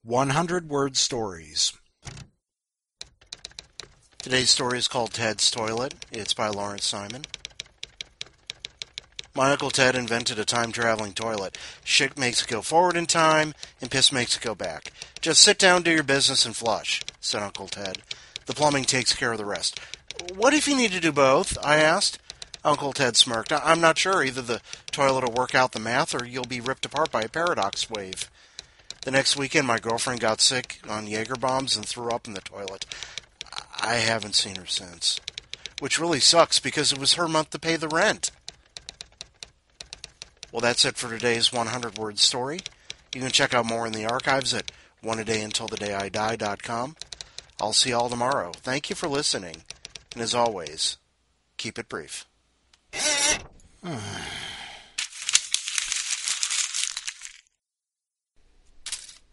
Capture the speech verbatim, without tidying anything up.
one hundred word stories. Today's story is called Ted's Toilet. It's by Lawrence Simon. My Uncle Ted invented a time-traveling toilet. Shit makes it go forward in time, and piss makes it go back. Just sit down, do your business, and flush, said Uncle Ted. The plumbing takes care of the rest. What if you need to do both? I asked. Uncle Ted smirked. I'm not sure. Either the toilet will work out the math, or you'll be ripped apart by a paradox wave. The next weekend, my girlfriend got sick on Jaeger bombs and threw up in the toilet. I haven't seen her since. Which really sucks, because it was her month to pay the rent. Well, that's it for today's one hundred word story. You can check out more in the archives at one a day until the day I die dot com. I'll see you all tomorrow. Thank you for listening. And as always, keep it brief.